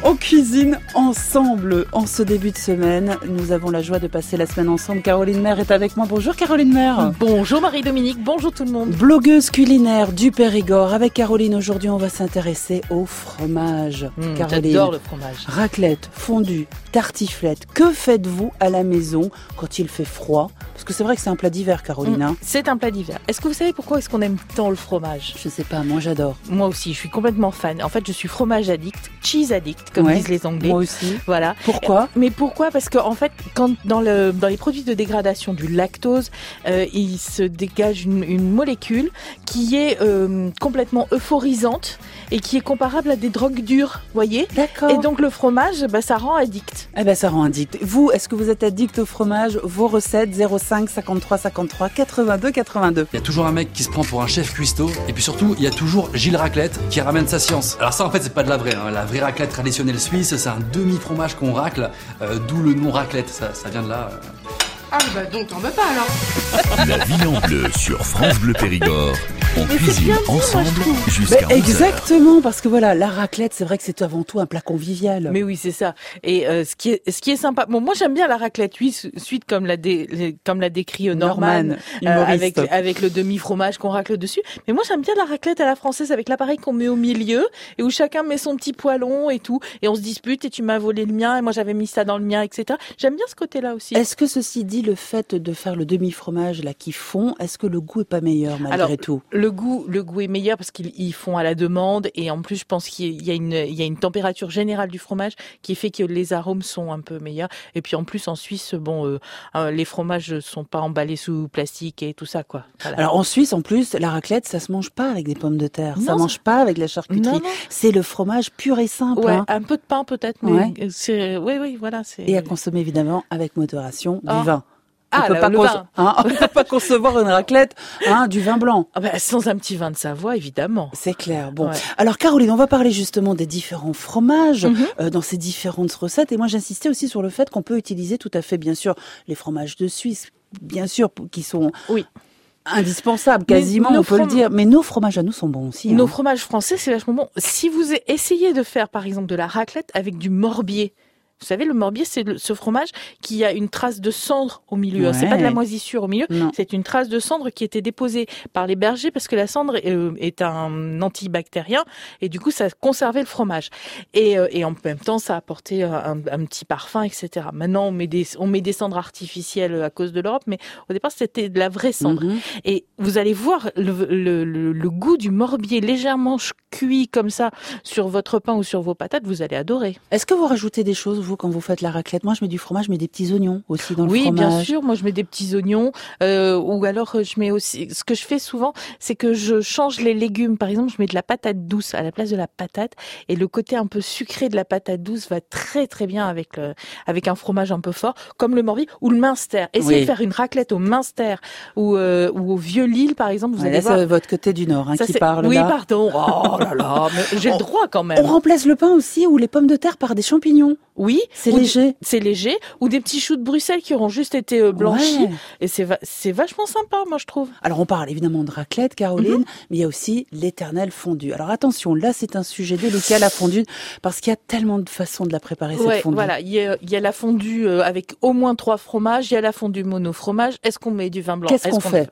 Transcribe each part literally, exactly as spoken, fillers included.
On cuisine ensemble en ce début de semaine. Nous avons la joie de passer la semaine ensemble. Caroline Maire est avec moi. Bonjour Caroline Maire. Bonjour Marie-Dominique, bonjour tout le monde. Blogueuse culinaire du Périgord. Avec Caroline, aujourd'hui, on va s'intéresser au fromage. Mmh, Caroline, j'adore le fromage. Raclette, fondue, tartiflette. Que faites-vous à la maison quand il fait froid? Parce que c'est vrai que c'est un plat d'hiver, Caroline. Mmh, hein. c'est un plat d'hiver. Est-ce que vous savez pourquoi est-ce qu'on aime tant le fromage? Je sais pas, moi j'adore. Moi aussi, je suis complètement fan. En fait, je suis fromage addict, cheese addict, comme Ouais, disent les Anglais. Moi aussi. Voilà. Pourquoi? Mais pourquoi? Parce que en fait, quand dans le dans les produits de dégradation du lactose, euh, il se dégage une, une molécule qui est euh, complètement euphorisante et qui est comparable à des drogues dures, voyez. D'accord. Et donc le fromage, bah, ça rend addict. Eh ben ça rend addict. Vous, est-ce que vous êtes addict au fromage? Vos recettes zéro cinq cinquante-trois cinquante-trois quatre-vingt-deux quatre-vingt-deux. Il y a toujours un mec qui se prend pour un chef cuistot, et puis surtout, il y a toujours Gilles Raclette qui ramène sa science. Alors ça, en fait, c'est pas de la vraie. Hein. La vraie raclette traditionnelle suisse, c'est un demi-fromage qu'on racle, euh, d'où le nom raclette. Ça, ça vient de là. Euh... Ah bah donc t'en veux pas alors. La vie en bleu sur France Bleu Périgord. On Mais cuisine c'est bien dit, moi, ensemble je trouve. jusqu'à Ben, onze heures. exactement, parce que voilà, la raclette, c'est vrai que c'est avant tout un plat convivial. Mais oui, c'est ça. Et euh, ce qui est ce qui est sympa. Bon, moi j'aime bien la raclette suisse, suite comme l'a dé, les- comme l'a décrit euh, Norman, Norman, euh, humoriste. avec avec le demi fromage qu'on racle dessus. Mais moi j'aime bien la raclette à la française avec l'appareil qu'on met au milieu et où chacun met son petit poêlon et tout et on se dispute et tu m'as volé le mien et moi j'avais mis ça dans le mien, et cetera. J'aime bien ce côté-là aussi. Est-ce que ceci dit, le fait de faire le demi-fromage là qui fond, est-ce que le goût est pas meilleur malgré Alors, tout? Le goût, le goût est meilleur parce qu'ils ils font à la demande et en plus je pense qu'il y a une, il y a une température générale du fromage qui fait que les arômes sont un peu meilleurs. Et puis en plus en Suisse, bon, euh, euh, les fromages sont pas emballés sous plastique et tout ça quoi. Voilà. Alors en Suisse, en plus, la raclette, ça se mange pas avec des pommes de terre, ça Non, mange pas avec la charcuterie. Non, non. C'est le fromage pur et simple. Ouais, hein. un peu de pain peut-être, mais Ouais. c'est, oui, oui, voilà, c'est. Et à consommer évidemment avec modération du Ah. vin. On Ah, peut le- pas le cons- vin. hein, on peut pas concevoir une raclette, hein, du vin blanc. Ah bah, sans un petit vin de Savoie, évidemment. C'est clair. Bon, Ouais. alors Caroline, on va parler justement des différents fromages Mhm. euh, dans ces différentes recettes. Et moi, j'insistais aussi sur le fait qu'on peut utiliser tout à fait, bien sûr, les fromages de Suisse, bien sûr, p- qui sont Oui. indispensables, Mais quasiment, nos on peut le from- dire. Mais nos fromages à nous sont bons aussi. Nos hein. fromages français, c'est vachement bon. Si vous essayez de faire, par exemple, de la raclette avec du morbier, vous savez, le morbier, c'est le- ce fromage qui a une trace de cendre au milieu. Ouais. C'est pas de la moisissure au milieu, Non. c'est une trace de cendre qui était déposée par les bergers parce que la cendre euh, est un antibactérien et du coup, ça conservait le fromage. Et, euh, et en même temps, ça apportait un, un petit parfum, et cetera. Maintenant, on met des, on met des cendres artificielles à cause de l'Europe, mais au départ, c'était de la vraie cendre. Mhm. Et vous allez voir le, le, le, le goût du morbier légèrement ch- cuit comme ça sur votre pain ou sur vos patates, vous allez adorer. Est-ce que vous rajoutez des choses, vous, quand vous faites la raclette? Moi, je mets du fromage, mais des petits oignons aussi dans le Oui, fromage. bien sûr. Moi, je mets des petits oignons, euh, ou alors euh, je mets aussi. Ce que je fais souvent, c'est que je change les légumes. Par exemple, je mets de la patate douce à la place de la patate, et le côté un peu sucré de la patate douce va très très bien avec le, avec un fromage un peu fort, comme le morbier ou le minster. Essayez Oui. de faire une raclette au minster ou euh, ou au vieux Lille, par exemple. Vous Ouais, allez là, voir. c'est votre côté du Nord hein, Ça, qui c'est- parle Oui, là. pardon. Oh là là, mais j'ai le droit quand même. On remplace le pain aussi ou les pommes de terre par des champignons. Oui, C'est ou des- léger. C'est léger, ou des petits choux de Bruxelles qui auront juste été euh, blanchis. Ouais. Et c'est va- c'est vachement sympa, moi je trouve. Alors on parle évidemment de raclette, Caroline, Mhm. mais il y a aussi l'éternelle fondue. Alors attention, là c'est un sujet délicat, la fondue, parce qu'il y a tellement de façons de la préparer, cette Ouais, fondue. voilà. Il y a, il y a la fondue euh, avec au moins trois fromages. Il y a la fondue mono fromage. Est-ce qu'on met du vin blanc? Qu'est-ce Est-ce qu'on fait?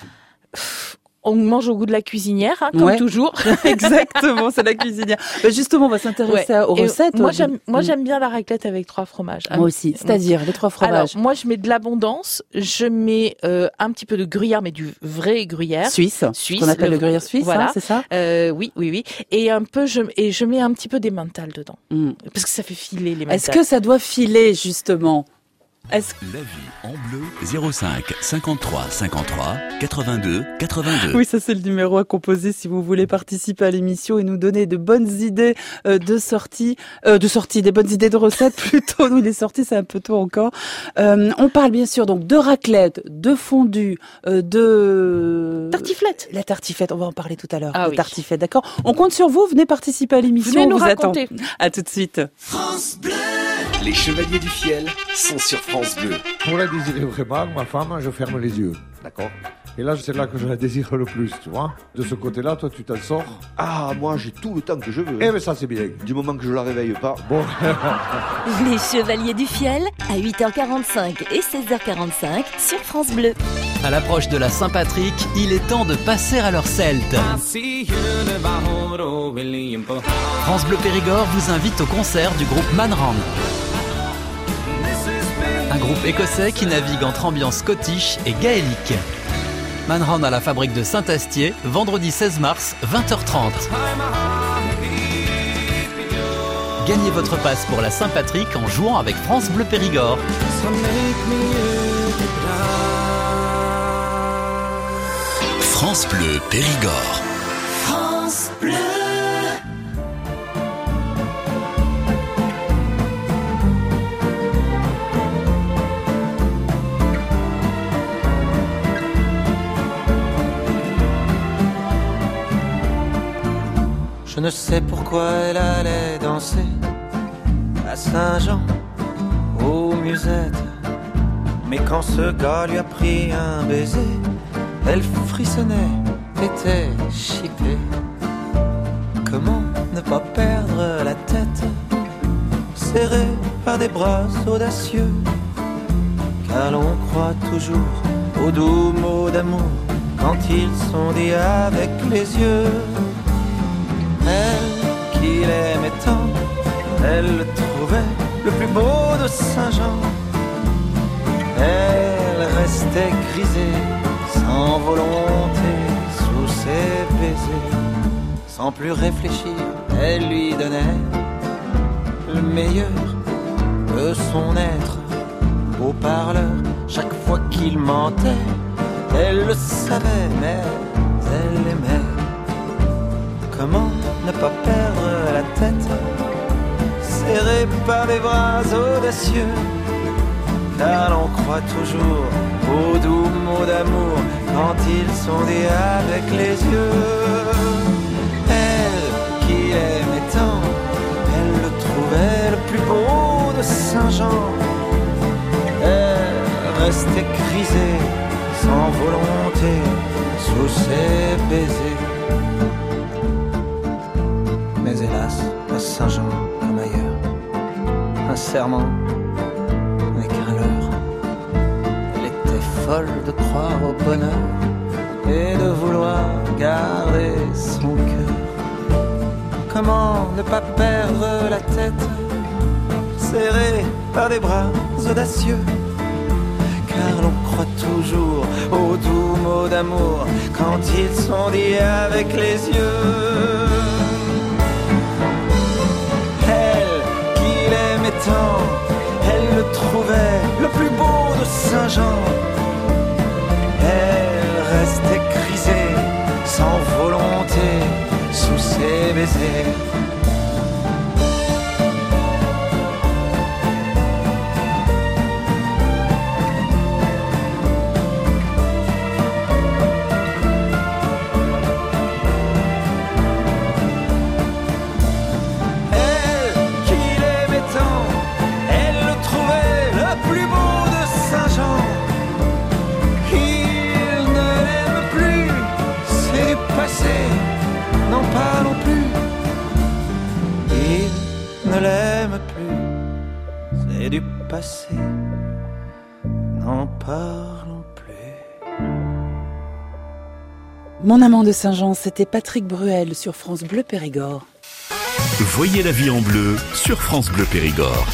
Pff, On mange au goût de la cuisinière, hein, comme Ouais. toujours. Exactement, c'est la cuisinière. Ben, justement, on va s'intéresser Ouais. aux Et recettes. Moi, du- j'aime, moi, Mm. j'aime bien la raclette avec trois fromages. Moi aussi, c'est-à-dire les trois fromages. Alors, moi, je mets de l'abondance. Je mets euh, un petit peu de gruyère, mais du vrai gruyère. Suisse, Suisse, ce qu'on appelle le- le gruyère suisse, voilà. hein, c'est ça? Euh, oui, oui, oui. Et un peu, je, et je mets un petit peu d'emmental dedans. Mm. Parce que ça fait filer les mentales. Est-ce que ça doit filer, justement? Est-ce La vie en bleu zéro cinq cinquante-trois cinquante-trois quatre-vingt-deux quatre-vingt-deux. Oui, ça c'est le numéro à composer si vous voulez participer à l'émission et nous donner de bonnes idées euh, de sortie, euh, de sortie, des bonnes idées de recettes plutôt. Nous, les sorties, c'est un peu tôt encore. Euh, on parle bien sûr donc de raclette, de fondue, euh, de Tartiflette. La tartiflette, on va en parler tout à l'heure. Ah la oui. tartiflette, d'accord. On compte sur vous, venez participer à l'émission. Venez on nous vous attend. raconter. À tout de suite. France Bleu. Les Chevaliers du Fiel sont sur France Bleu. Pour la désirer vraiment, ma femme, je ferme les yeux, d'accord ? Et là, c'est là que je la désire le plus, tu vois ? De ce côté-là, toi, tu t'en sors ? Ah, moi, j'ai tout le temps que je veux. Eh bien, ça, c'est bien. Du moment que je la réveille pas. Bon. Les Chevaliers du Fiel, à huit heures quarante-cinq et seize heures quarante-cinq sur France Bleu. À l'approche de la Saint-Patrick, il est temps de passer à l'heure celte. France Bleu Périgord vous invite au concert du groupe Manran. Un groupe écossais qui navigue entre ambiance scottish et gaélique. Manran à la fabrique de Saint-Astier, vendredi seize mars, vingt heures trente. Gagnez votre passe pour la Saint-Patrick en jouant avec France Bleu Périgord. France Bleu Périgord. France Bleu. Je ne sais pourquoi elle allait danser à Saint-Jean, aux musettes. Mais quand ce gars lui a pris un baiser, elle frissonnait, était chippée. Comment ne pas perdre la tête, serrée par des bras audacieux, car l'on croit toujours aux doux mots d'amour quand ils sont dits avec les yeux. Elle qui l'aimait tant, elle le trouvait le plus beau de Saint-Jean. Elle restait grisée, sans volonté, sous ses baisers. Sans plus réfléchir, elle lui donnait le meilleur de son être. Beau parleur, chaque fois qu'il mentait, elle le savait, mais elle aimait. Comment ne pas perdre la tête, serrée par des bras audacieux, car l'on croit toujours aux doux mots d'amour quand ils sont dits avec les yeux. Elle qui aimait tant, elle le trouvait le plus beau de Saint-Jean. Elle restait grisée, sans volonté, sous ses baisers. Mais hélas, à Saint-Jean comme ailleurs, un serment n'est qu'un leurre. Elle était folle de croire au bonheur et de vouloir garder son cœur. Comment ne pas perdre la tête, serrée par des bras audacieux, car l'on croit toujours aux doux mots d'amour quand ils sont dits avec les yeux. Tant, elle le trouvait le plus beau de Saint-Jean. Elle restait grisée, sans volonté, sous ses baisers. N'en parlons plus, il ne l'aime plus, c'est du passé, n'en parlons plus. Mon amant de Saint-Jean, c'était Patrick Bruel sur France Bleu Périgord. Voyez la vie en bleu sur France Bleu Périgord.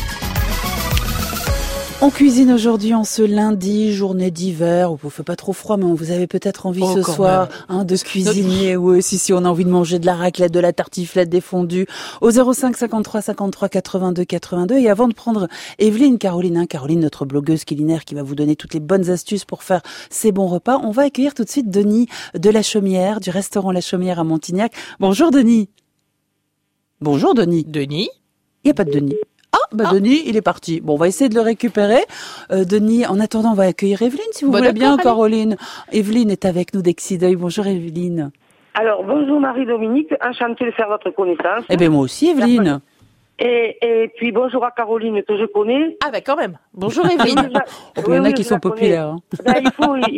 On cuisine aujourd'hui en ce lundi, journée d'hiver, où il ne fait pas trop froid, mais vous avez peut-être envie oh, ce soir hein, de cuisiner, ou si, si on a envie de manger de la raclette, de la tartiflette, des fondus, au zéro cinq cinquante-trois cinquante-trois quatre-vingt-deux quatre-vingt-deux. Et avant de prendre Evelyne, Caroline, hein, Caroline, notre blogueuse culinaire qui va vous donner toutes les bonnes astuces pour faire ces bons repas, on va accueillir tout de suite Denis de La Chaumière, du restaurant La Chaumière à Montignac. Bonjour Denis. Bonjour Denis. Denis. Il n'y a pas de Denis. Ah, bah ah. Denis, il est parti. Bon, on va essayer de le récupérer. Euh, Denis, en attendant, on va accueillir Evelyne, si vous bon, voulez bien, allez. Caroline. Evelyne est avec nous d'Exideuil. Bonjour Evelyne. Alors, bonjour Marie-Dominique, enchantée de faire votre connaissance. Eh bien, moi aussi, Evelyne. Et, et puis bonjour à Caroline que je connais. Ah bah quand même. Bonjour Evelyne. Oh, il y en a qui sont populaires. Hein. Ben, il faut. il...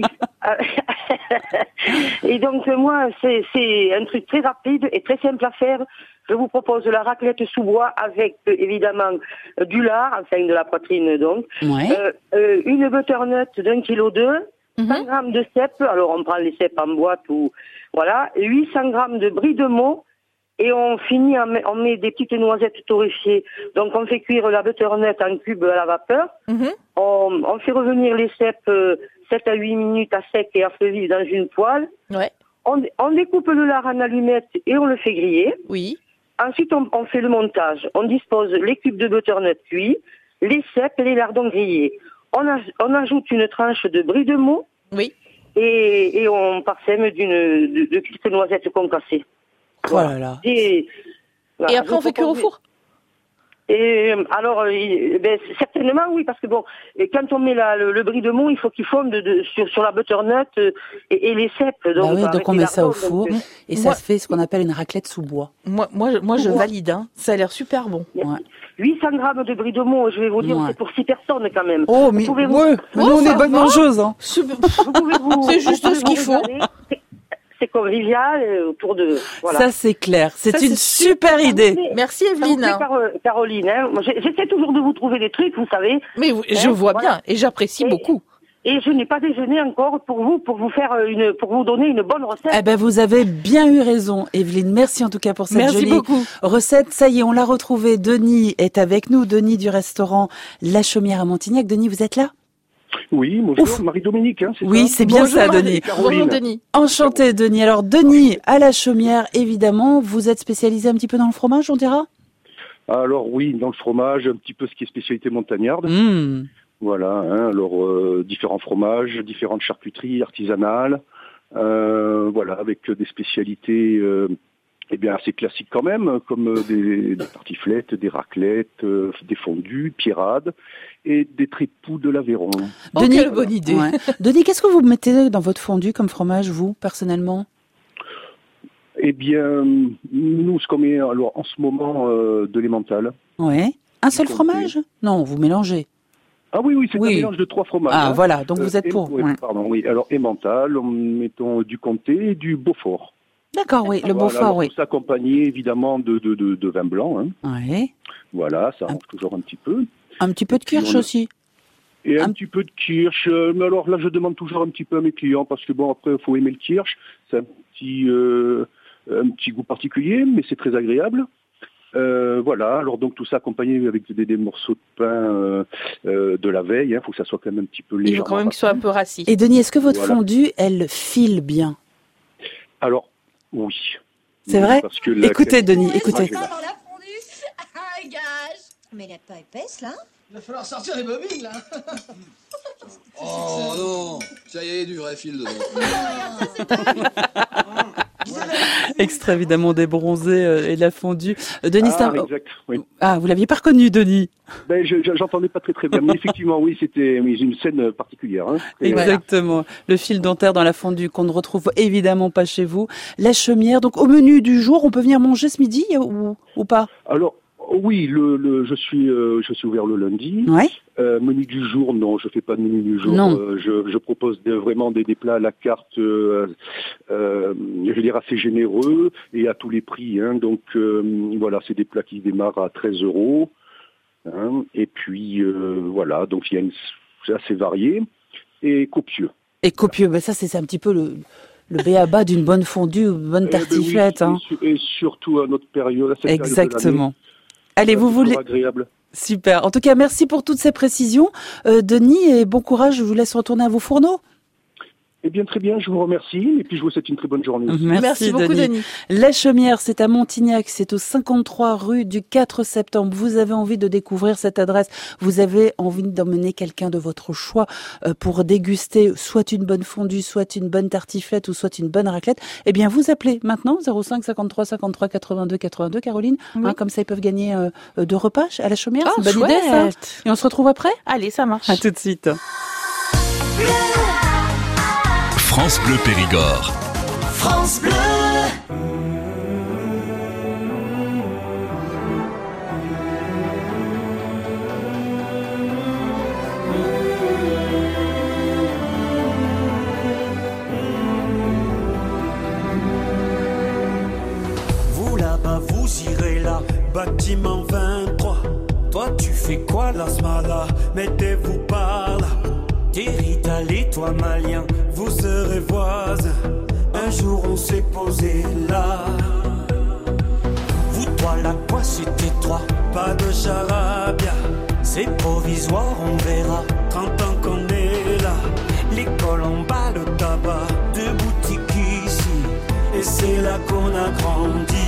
Et donc moi, c'est, c'est un truc très rapide et très simple à faire. Je vous propose la raclette sous bois avec évidemment du lard, enfin de la poitrine donc, ouais. euh, euh, une butternut d'un kilo deux, mm-hmm. cent grammes de cèpes. Alors on prend les cèpes en boîte ou voilà, huit cents grammes de brie de Meaux. Et on finit, on met des petites noisettes torréfiées. Donc on fait cuire la butternut en cubes à la vapeur. Mm-hmm. On, on fait revenir les cèpes euh, sept à huit minutes à sec et à feu vif dans une poêle. Ouais. On, on découpe le lard en allumettes et on le fait griller. Oui. Ensuite on, on fait le montage. On dispose les cubes de butternut cuits, les cèpes et les lardons grillés. On, a, on ajoute une tranche de brie de Meaux. Oui. Et, et on parsème d'une de, de petites noisettes concassées. Voilà. Oh là là. Et, voilà, et après, on fait cuire au four. Et alors, euh, ben, certainement oui, parce que bon, quand on met la, le, le brie de Meaux, il faut qu'il fonde de, de, sur, sur la butternut euh, et, et les cèpes. Donc, bah oui, donc on met ça au four donc, et moi, ça se fait ce qu'on appelle une raclette sous bois. Moi, moi, je, moi, je valide. Hein. Ça a l'air super bon. Ouais. huit cents grammes de brie de Meaux, je vais vous dire, ouais. C'est pour six personnes quand même. Oh, mais, vous vous... ouais, mais oh, nous on est bonnes mangeuses. Hein. C'est juste ce qu'il faut. C'est convivial euh, autour de. Voilà. Ça c'est clair, c'est ça, une c'est super idée. Merci Evelyne. Car, Caroline, hein. Moi, j'essaie toujours de vous trouver des trucs, vous savez. Mais vous, je hein, vois voilà. bien et j'apprécie et, beaucoup. Et je n'ai pas déjeuné encore pour vous, pour vous faire une, pour vous donner une bonne recette. Eh ben vous avez bien eu raison, Evelyne. Merci en tout cas pour cette Merci jolie beaucoup. recette. Ça y est, on l'a retrouvée. Denis est avec nous. Denis du restaurant La Chaumière à Montignac. Denis, vous êtes là? Oui, bonjour, Marie-Dominique, hein, c'est oui, ça c'est bien bonjour, ça, Marie. Denis. Bonjour, Denis. Enchanté, Denis. Alors, Denis, à La Chaumière, évidemment, vous êtes spécialisé un petit peu dans le fromage, on dira? Alors, oui, dans le fromage, un petit peu ce qui est spécialité montagnarde. Mmh. Voilà, hein, alors, euh, différents fromages, différentes charcuteries artisanales, euh, voilà, avec des spécialités... Euh, Eh bien, assez classique quand même, comme des, des tartiflettes, des raclettes, euh, des fondus, pierrades et des tripous de l'Aveyron. Oh, Denis, quelle bonne idée. Ouais. Denis, qu'est-ce que vous mettez dans votre fondu comme fromage, vous, personnellement? Eh bien, nous, ce qu'on met alors, en ce moment, euh, de l'emmental. Ouais. Un seul fromage? Non, vous mélangez. Ah oui, oui, c'est oui. un mélange de trois fromages. Ah, hein. voilà, donc vous êtes euh, pour. Et, ouais. Pardon, oui. Alors, emmental, mettons du comté et du beaufort. D'accord, oui, le voilà, Beaufort, oui. Tout accompagné évidemment de, de, de, de vin blanc. Hein. Oui. Voilà, ça arrange toujours un petit peu. Un petit peu de kirsch a... aussi. Et un, un petit peu de kirsch. Mais alors là, je demande toujours un petit peu à mes clients parce que bon, après, il faut aimer le kirsch. C'est un petit, euh, un petit goût particulier, mais c'est très agréable. Euh, voilà, alors donc tout ça accompagné avec des, des morceaux de pain euh, euh, de la veille. Il hein, faut que ça soit quand même un petit peu léger. Il faut quand même qu'il soit un peu rassis. Et Denis, est-ce que votre voilà. fondue, elle file bien? Alors, oui. C'est oui, vrai parce que la... Écoutez, Denis, écoutez. Dans la fondue, un gage. Mais elle n'est pas épaisse, là? Il va falloir sortir les bobines, là. Oh non, ça y est, du vrai fil dedans. Extrait évidemment des bronzés euh, et de la fondue. Euh, Denis, ah, un... exact, oui. Ah, vous l'aviez pas reconnu, Denis? Ben, je, je, j'entendais pas très très bien, mais effectivement, oui, c'était oui, une scène particulière. Hein. Exactement. Voilà. Le fil dentaire dans la fondue qu'on ne retrouve évidemment pas chez vous. La Chaumière. Donc, au menu du jour, on peut venir manger ce midi ou, ou pas? Alors, oui, le, le, je suis euh, je suis ouvert le lundi. Ouais. Euh, menu du jour, non, je fais pas de menu du jour. Non. Euh, je, je propose de, vraiment des, des plats à la carte, euh, euh, je veux dire assez généreux et à tous les prix. Hein. Donc euh, voilà, c'est des plats qui démarrent à treize euros. Hein. Et puis euh, voilà, donc il y a une, c'est assez varié et copieux. Et copieux, ben ça c'est, c'est un petit peu le. Le b a-ba d'une bonne fondue ou une bonne tartiflette. Eh ben oui, hein. Et surtout à notre période. À cette Exactement. Période Allez, vous voulez. Agréable. Super. En tout cas, merci pour toutes ces précisions, euh, Denis, et bon courage. Je vous laisse retourner à vos fourneaux. Eh bien, très bien, je vous remercie, et puis je vous souhaite une très bonne journée. Merci, Merci beaucoup, Denis. Denis. La Chaumière, c'est à Montignac, c'est au cinquante-trois rue du quatre septembre. Vous avez envie de découvrir cette adresse, vous avez envie d'emmener quelqu'un de votre choix euh, pour déguster soit une bonne fondue, soit une bonne tartiflette, ou soit une bonne raclette. Eh bien, vous appelez maintenant zéro cinq cinquante-trois cinquante-trois quatre-vingt-deux quatre-vingt-deux, Caroline. Oui. Hein, comme ça, ils peuvent gagner euh, deux repas à la Chaumière. Oh, c'est une bonne idée, ça. Et on se retrouve après? Allez, ça marche. À tout de suite. France Bleu Périgord. France Bleu. là. Bâtiment vingt-trois, toi tu fais quoi là ce malin? Mettez-vous par là. T'es italien, toi malien, vous serez voisins. Un jour on s'est posé là. Vous toi là quoi c'était trois? Pas de charabia, c'est provisoire on verra. Trente ans qu'on est là. L'école en bas, le tabac, deux boutiques ici. Et c'est là qu'on a grandi.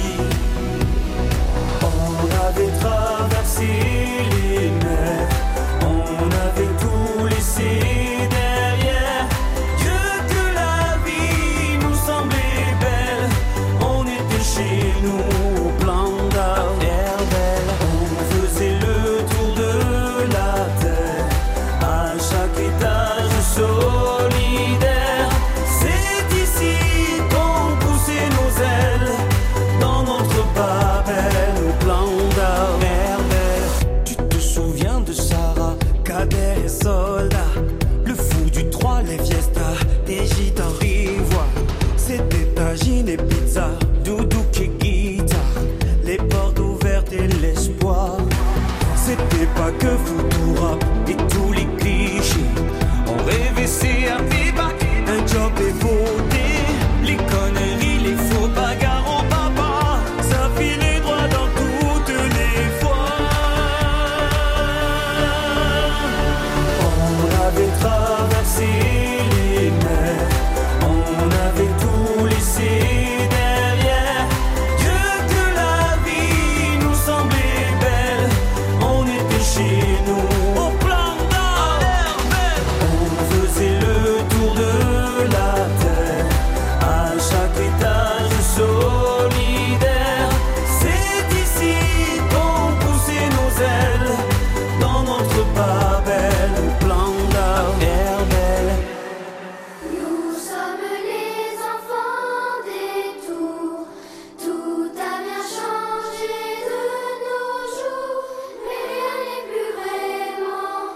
On avait traversé les mers, on avait tout laissé derrière. Dieu que la vie nous semblait belle. On était chez nous au plan d'Herbel. On faisait le tour de la terre, à chaque étage solidaire. C'est ici qu'on poussait nos ailes, dans notre Babel au plan d'Herbel. Tu te souviens de Sarah, Kader et Soldat, le fou du trois, les fiestas, des gîtes en rivoire. C'était tagine et pizza, doudouk et guitare, les portes ouvertes et l'espoir. C'était pas que foutu rap et tous les clichés. On rêvait c'est un feedback, un job et voter. Les conneries, les faux bagarres au papa, ça filait droit dans toutes les voies. On avait traversé les mers, on avait tout laissé derrière. Dieu que la vie nous semblait belle, on était chez nous au plan d'Herbel. On faisait le tour de la terre, à chaque étage solidaire. C'est ici qu'on poussait nos ailes, dans notre Babel au plan d'Herbel. Nous sommes les enfants des tours. Tout a bien changé de nos jours, mais rien n'est plus vraiment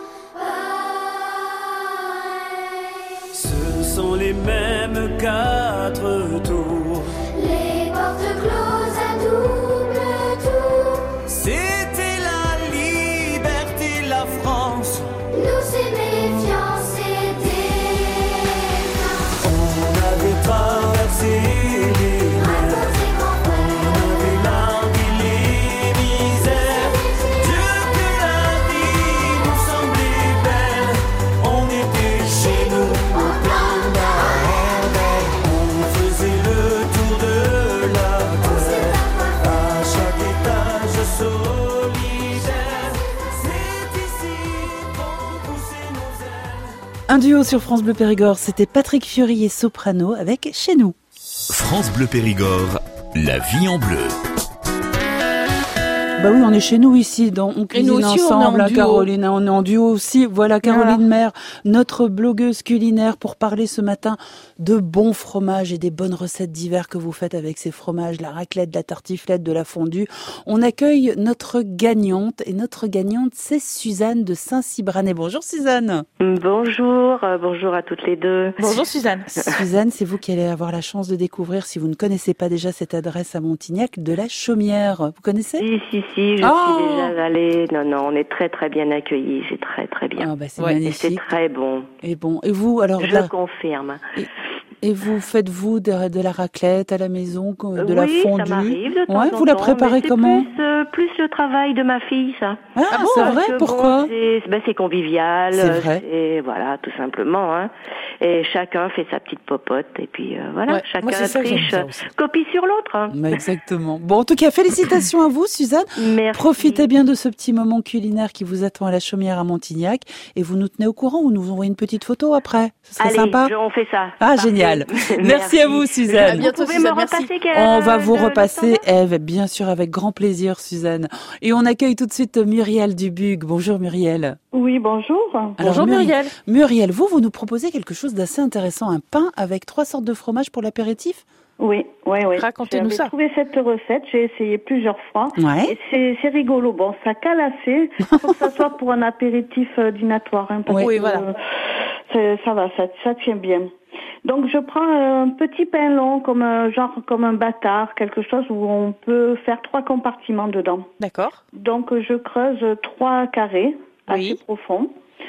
pareil. Ce sont les mêmes quatre tours. Les portes closes à double tour. C'était la liberté, la France. Nous ces méfiants, c'était On avait traversé les mers, on avait largué les misères. Dieu que la vie nous semblait belle, on était chez nous au plan d'Herbel. On faisait le tour de la terre, à chaque étage solidaire. C'est ici qu'on poussait nos ailes. Un duo sur France Bleu Périgord, c'était Patrick Fiori et Soprano avec Chez nous. France Bleu Périgord, la vie en bleu. Bah oui, on est chez nous ici, dans, on cuisine nous aussi, on est ensemble, en hein, duo. Caroline, on est en duo aussi. Voilà, Caroline Maire, notre blogueuse culinaire, pour parler ce matin de bons fromages et des bonnes recettes d'hiver que vous faites avec ces fromages, la raclette, la tartiflette, de la fondue. On accueille notre gagnante, et notre gagnante, c'est Suzanne de Saint-Cybranet. Bonjour Suzanne. Bonjour, euh, bonjour à toutes les deux. Bonjour Suzanne. Suzanne, c'est vous qui allez avoir la chance de découvrir, si vous ne connaissez pas déjà cette adresse à Montignac, de la Chaumière. Vous connaissez? Si, si, si, je Oh suis déjà allée. Non, non, on est très, très bien accueillis. C'est très, très bien. Ah bah c'est Ouais, et magnifique. c'est très bon. Et bon, et vous alors Je là, confirme. et, et vous faites-vous de, de la raclette à la maison, de oui, la fondue? ça m'arrive de temps Ouais, en vous la temps, préparez mais c'est comment? plus, euh, plus le travail de ma fille, ça. Ah, bon, c'est parce vrai, que pourquoi? bon, c'est, ben, c'est convivial. C'est vrai. Et voilà, tout simplement. Hein. Et chacun fait sa petite popote. Et puis euh, voilà, Ouais, chacun moi, c'est ça que j'aime triche, bien aussi. copie sur l'autre. Hein. Bah, exactement. Bon, en tout cas, félicitations à vous, Suzanne. Merci. Profitez bien de ce petit moment culinaire qui vous attend à la Chaumière à Montignac. Et vous nous tenez au courant ou nous envoyez une petite photo après. Ce serait Allez, sympa. je- on fait ça. Ah, Parfait. génial. Merci, Merci à vous, Suzanne. À bientôt, Vous pouvez Suzanne, me repasser merci. quel- On va vous le- le repasser, Ève, bien sûr, avec grand plaisir, Suzanne. Et on accueille tout de suite Muriel Dubuc. Bonjour, Muriel. Oui, bonjour. Alors, Muriel. Muriel, vous, vous nous proposez quelque chose d'assez intéressant. Un pain avec trois sortes de fromage pour l'apéritif? Oui, oui, oui. Racontez-nous J'avais ça. trouvé cette recette, j'ai essayé plusieurs fois. Ouais. Et c'est, c'est rigolo. Bon, ça cale assez. Faut que ça soit pour un apéritif euh, dînatoire. Hein, parce Oui, que, voilà. euh, c'est- ça va, ça, ça tient bien. Donc je prends un petit pain long, comme un, genre comme un bâtard, quelque chose où on peut faire trois compartiments dedans. D'accord. Donc je creuse trois carrés oui. assez profonds.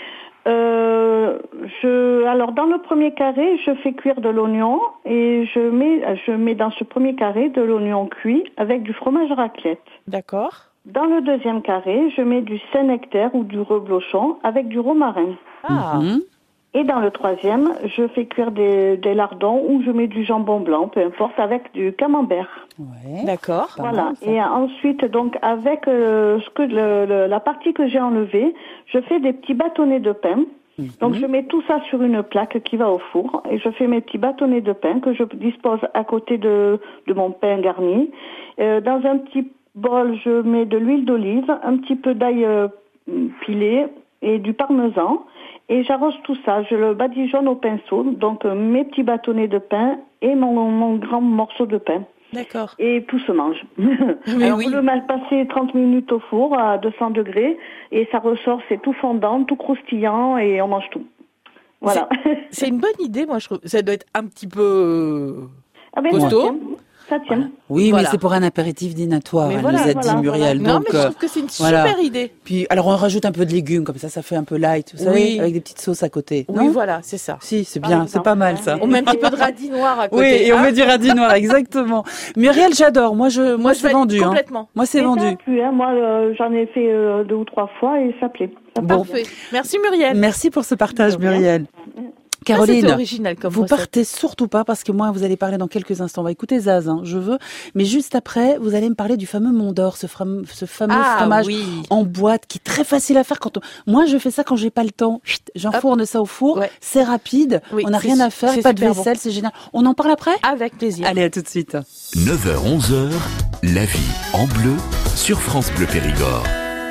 Euh, je, alors dans le premier carré, je fais cuire de l'oignon et je mets, je mets dans ce premier carré de l'oignon cuit avec du fromage raclette. D'accord. Dans le deuxième carré, je mets du Saint-Nectaire ou du reblochon avec du romarin. Ah. Mhm. Et dans le troisième, je fais cuire des, des lardons ou je mets du jambon blanc, peu importe, avec du camembert. Ouais. D'accord. Voilà. mal, ça. Et ensuite, donc, avec euh, ce que le, le, la partie que j'ai enlevée, je fais des petits bâtonnets de pain. Mhm. Donc, je mets tout ça sur une plaque qui va au four et je fais mes petits bâtonnets de pain que je dispose à côté de, de mon pain garni. Euh, dans un petit bol, je mets de l'huile d'olive, un petit peu d'ail euh, pilé et du parmesan. Et j'arrose tout ça, je le badigeonne au pinceau, donc euh, mes petits bâtonnets de pain et mon, mon grand morceau de pain. D'accord. Et tout se mange. Mais Alors oui. vous le mettez passer trente minutes au four à deux cents degrés et ça ressort, c'est tout fondant, tout croustillant et on mange tout. Voilà. C'est, c'est une bonne idée, moi je trouve. Ça doit être un petit peu Ah ben, costaud. ça tient. Ça tient. Oui, Voilà. mais c'est pour un apéritif dînatoire, Mais elle voilà, nous a voilà, dit Muriel. Non, Donc, mais je euh, trouve que c'est une voilà. super idée. Puis, alors on rajoute un peu de légumes, comme ça, ça fait un peu light, vous savez, Oui. avec des petites sauces à côté. Oui, non voilà, c'est ça. Si, c'est Ah, bien, non. c'est pas mal ça. On met un petit peu de radis noir à Oui, côté. et on hein. met du radis noir, exactement. Muriel, j'adore. Moi, je, moi, Moi, je c'est valide vendu. Hein. complètement. Moi, c'est Et ça vendu. a plu, hein. Moi, euh, j'en ai fait euh, deux ou trois fois et ça plaît. Ça Bon. Parfait. Merci Muriel. Merci pour ce partage, De rien. Muriel. Ah, Caroline, c'était original comme vous recette. partez surtout pas parce que moi, vous allez parler dans quelques instants. On va écouter Zaz, hein, je veux. Mais juste après, vous allez me parler du fameux Mont d'Or, ce, fram- ce fameux Ah, fromage oui. en boîte qui est très facile à faire quand on... Moi, je fais ça quand j'ai pas le temps. Chut, j'enfourne ça au four. Ouais. C'est rapide. Oui, on n'a c'est rien su- à faire. c'est Pas de super vaisselle, c'est génial. On en parle après? Avec plaisir. Allez, à tout de suite. neuf heures onze heures, la vie en bleu sur France Bleu Périgord.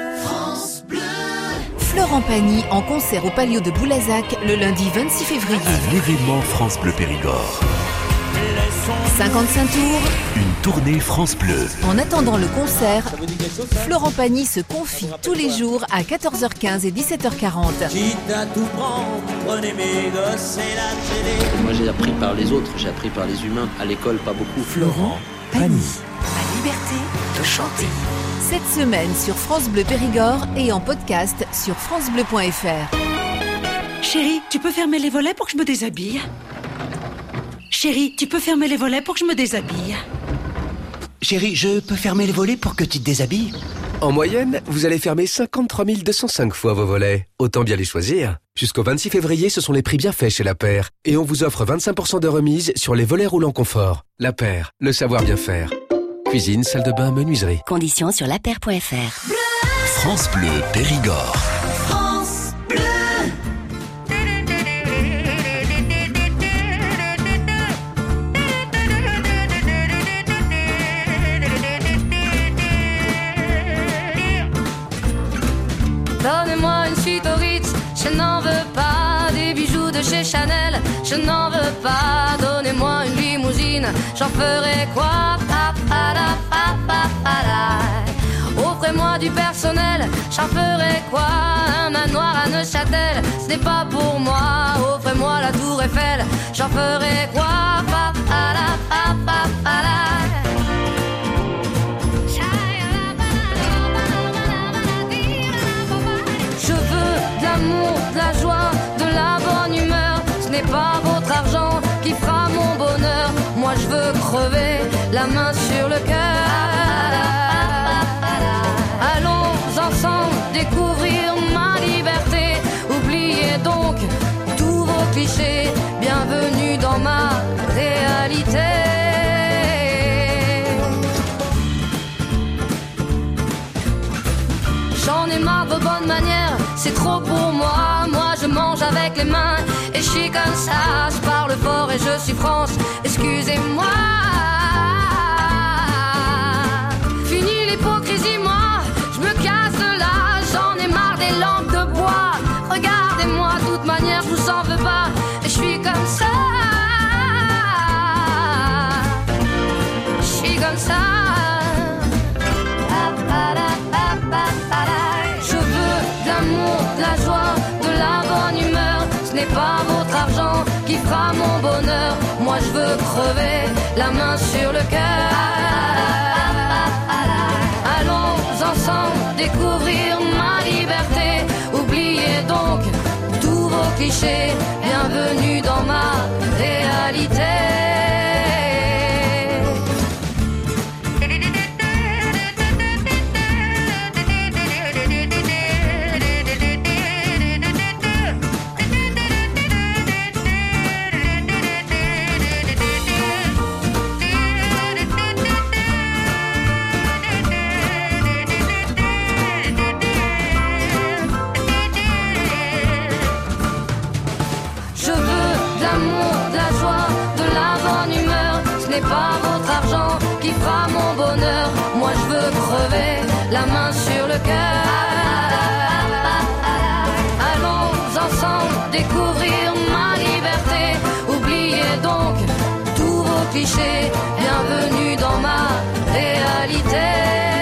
Florent Pagny en concert au Palio de Boulazac le lundi vingt-six février. Un événement France Bleu Périgord. cinquante-cinq tours. Une tournée France Bleu. En attendant le concert, Florent Pagny se confie tous les jours à quatorze heures quinze et dix-sept heures quarante. Quitte à tout prendre, prenez mes gosses et la télé. Moi j'ai appris par les autres, j'ai appris par les humains. À l'école, pas beaucoup. Florent Pagny. La liberté de chanter. Cette semaine sur France Bleu Périgord et en podcast sur francebleu point fr. Chérie, tu peux fermer les volets pour que je me déshabille? Chérie, tu peux fermer les volets pour que je me déshabille? Chérie, je peux fermer les volets pour que tu te déshabilles? En moyenne, vous allez fermer cinquante-trois mille deux cent cinq fois vos volets. Autant bien les choisir. Jusqu'au vingt-six février, ce sont les prix bien faits chez La Paire. Et on vous offre vingt-cinq pour cent de remise sur les volets roulants confort. La Paire, le savoir bien faire. Cuisine, salle de bain, menuiserie. Conditions sur lapaire point fr. France Bleu Périgord. France Bleu. Donnez-moi une suite au Ritz, je n'en veux pas. Des bijoux de chez Chanel, je n'en veux pas. Donnez-moi une limousine, j'en ferai quoi? Pa, pa, da, pa, pa, pa, da. Offrez-moi du personnel, j'en ferai quoi? Un manoir à Neuchâtel, ce n'est pas pour moi. Offrez-moi la tour Eiffel, j'en ferai quoi? Pa, pa, da, pa, pa, pa, da. Je veux de l'amour, de la joie, de la bonne humeur. Ce n'est pas votre argent qui fera mon bonheur. Moi je veux crever la main sur le cœur. Allons ensemble découvrir ma liberté. Oubliez donc tous vos clichés. Bienvenue dans ma réalité. J'en ai marre de vos bonnes manières, c'est trop pour moi. Moi je mange avec les mains et je suis comme ça. Je parle fort et je suis France, excusez-moi. Fini l'hypocrisie, moi, je me casse de là. J'en ai marre des lampes de bois. Regardez-moi, de toute manière, je vous en veux pas. Et je suis comme ça. Je suis comme ça. Je veux de l'amour, de la joie, de la bonne humeur. Ce n'est pas votre argent qui fera mon bonheur. crever la main sur le cœur. Allons ensemble découvrir ma liberté. Oubliez donc tous vos clichés. Bienvenue dans ma réalité. Pas votre argent qui fera mon bonheur. Moi je veux crever la main sur le cœur. Allons ensemble découvrir ma liberté. Oubliez donc tous vos clichés. Bienvenue dans ma réalité.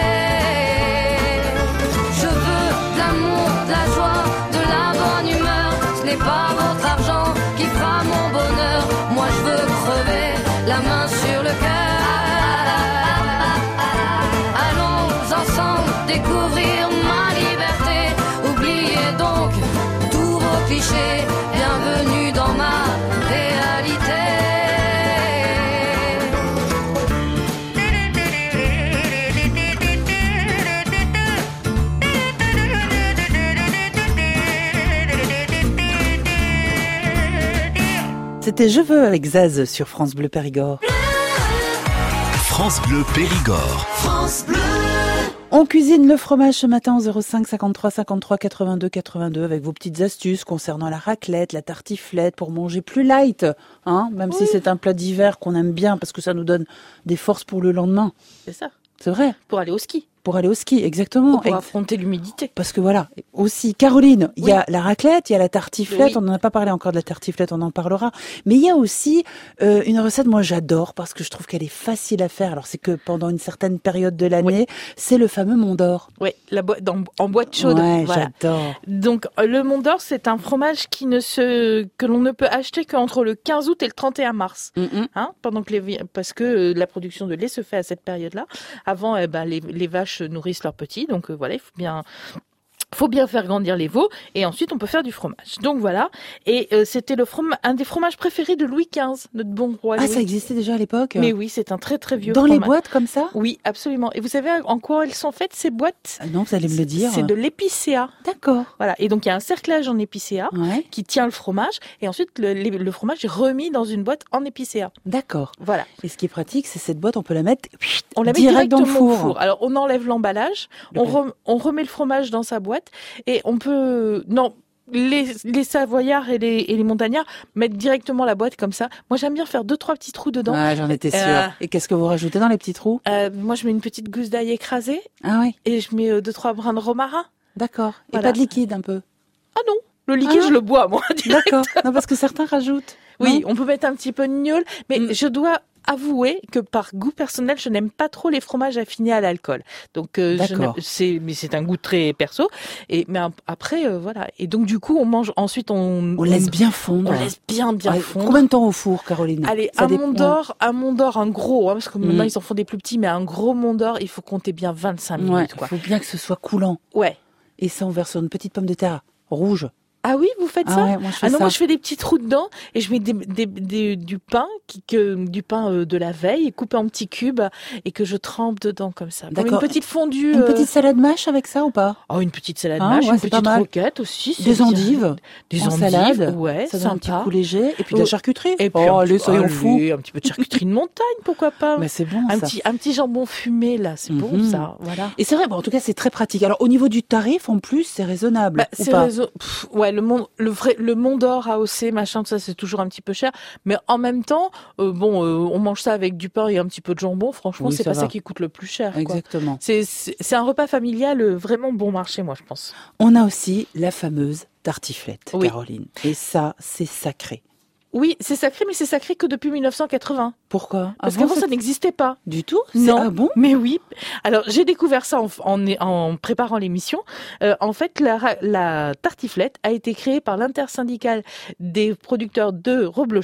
Je veux de l'amour, de la joie, de la bonne humeur. Ce n'est pas votre argent qui fera mon bonheur. Moi je veux crever la main sur le cœur. Allons ensemble découvrir ma liberté. Oubliez donc tous vos clichés. Bienvenue dans ma réalité. C'était Je veux avec Zaz sur France Bleu Périgord. France Bleu Périgord. France Bleu. On cuisine le fromage ce matin au zéro cinq cinquante-trois cinquante-trois quatre-vingt-deux quatre-vingt-deux avec vos petites astuces concernant la raclette, la tartiflette pour manger plus light, hein, même oui. si c'est un plat d'hiver qu'on aime bien parce que ça nous donne des forces pour le lendemain. C'est ça. C'est vrai. Pour aller au ski. Pour aller au ski, exactement. Ou pour affronter l'humidité. Parce que voilà, aussi, Caroline, il oui. y a la raclette, il y a la tartiflette, oui. on n'en a pas parlé encore de la tartiflette, on en parlera. Mais il y a aussi euh, une recette, moi j'adore, parce que je trouve qu'elle est facile à faire. Alors c'est que pendant une certaine période de l'année, oui. c'est le fameux Mont d'Or. Oui, la boîte en, en boîte chaude. Ouais, voilà. j'adore. Donc le Mont d'Or, c'est un fromage qui ne se, que l'on ne peut acheter qu'entre le quinze août et le trente et un mars. Mm-hmm. Hein, pendant que les, parce que euh, la production de lait se fait à cette période-là. Avant, eh ben, les, les vaches nourrissent leurs petits. Donc euh, voilà, il faut bien, faut bien faire grandir les veaux et ensuite on peut faire du fromage. Donc voilà, et euh, c'était le from- un des fromages préférés de Louis quinze, notre bon roi Louis. Ah, ça existait déjà à l'époque ? Mais oui, c'est un très très vieux Dans fromage. les boîtes comme ça ? Oui, absolument. Et vous savez en quoi elles sont faites ces boîtes ? Ah non, vous allez me le dire. C'est de l'épicéa. D'accord. Voilà, et donc il y a un cerclage en épicéa ouais. qui tient le fromage et ensuite le, le, le fromage est remis dans une boîte en épicéa. D'accord. Voilà. Et ce qui est pratique, c'est cette boîte, on peut la mettre, on la met direct directement dans le four. Au four. Alors on enlève l'emballage, on, re, on remet le fromage dans sa boîte et on peut non les, les Savoyards et les, et les Montagnards mettent directement la boîte comme ça. Moi j'aime bien faire deux trois petits trous dedans. Ah, j'en étais sûre. Euh, et qu'est-ce que vous rajoutez dans les petits trous ? euh, Moi je mets une petite gousse d'ail écrasée. Ah oui. Et je mets euh, deux trois brins de romarin. D'accord. Et voilà. pas de liquide un peu ? Ah non, le liquide ah. je le bois moi. D'accord. Non parce que certains rajoutent. Oui, non on peut mettre un petit peu de gnôle, mais mm. je dois avouer que par goût personnel, je n'aime pas trop les fromages affinés à l'alcool. Donc euh, je c'est mais c'est un goût très perso et mais après euh, voilà. Et donc du coup, on mange ensuite on on laisse bien fondre. On laisse bien bien ouais, fondre. Combien de temps au four, Caroline ? Allez, ça un dépend. Mont d'Or, un Mont d'Or un gros hein, parce que mm. maintenant ils en font des plus petits mais un gros Mont d'Or, il faut compter bien vingt-cinq minutes ouais, quoi. Il faut bien que ce soit coulant. Ouais. Et ça on verse sur une petite pomme de terre rouge. Ah oui, vous faites ah ça ouais, moi je fais Ah non, ça. moi je fais des petits trous dedans et je mets des, des, des, du pain, qui, que, du pain euh, de la veille, coupé en petits cubes et que je trempe dedans comme ça. Comme une petite fondue. Une euh... petite salade mâche avec ça ou pas ? Oh, une petite salade ah, mâche, ouais, une petite roquette aussi. Des bien. endives. Des en endives, salade. Ouais, ça donne sympa. un petit coup léger. Et puis de la charcuterie. Et puis oh, un, allez, soyons allez, fous. Un petit peu de charcuterie de montagne, pourquoi pas. Mais c'est bon un ça. Petit, un petit jambon fumé là, c'est mm-hmm. bon ça. Voilà. Et c'est vrai, bon, en tout cas c'est très pratique. Alors au niveau du tarif, en plus, c'est raisonnable. Bah, ou c'est pas raison... Pff, ouais, le monde, le vrai, le Mont d'Or A O C, machin, tout ça, c'est toujours un petit peu cher. Mais en même temps, euh, bon, euh, on mange ça avec du pain et un petit peu de jambon. Franchement, oui, c'est ça pas va. ça qui coûte le plus cher. Quoi. Exactement. C'est, c'est, c'est un repas familial euh, vraiment bon marché, moi, je pense. On a aussi la fameuse tartiflette, oui. Caroline. Et ça, c'est sacré. Oui, c'est sacré, mais c'est sacré que depuis mille neuf cent quatre-vingts. Pourquoi ? Parce Avant, qu'avant, ça n'existait pas. Du tout ? Non. Ah bon ? Mais oui. Alors, j'ai découvert ça en, en, en préparant l'émission. Euh, en fait, la, la tartiflette a été créée par l'intersyndicale des producteurs de Reblochon.